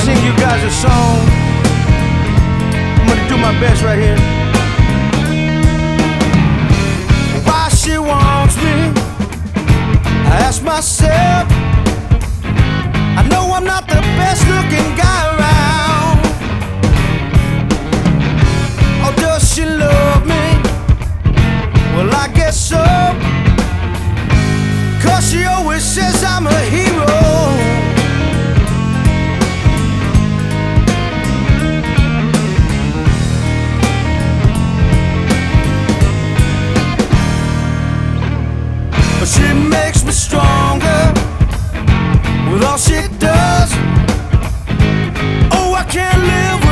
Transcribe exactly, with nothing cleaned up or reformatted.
sing you guys a song. I'm gonna do my best right here. Why she wants me, I ask myself. I know I'm not the best looking guy around. Or does she love me? Well, I guess so, 'cause she always says I'm a hero. But she makes me stronger with all she does. Oh, I can't live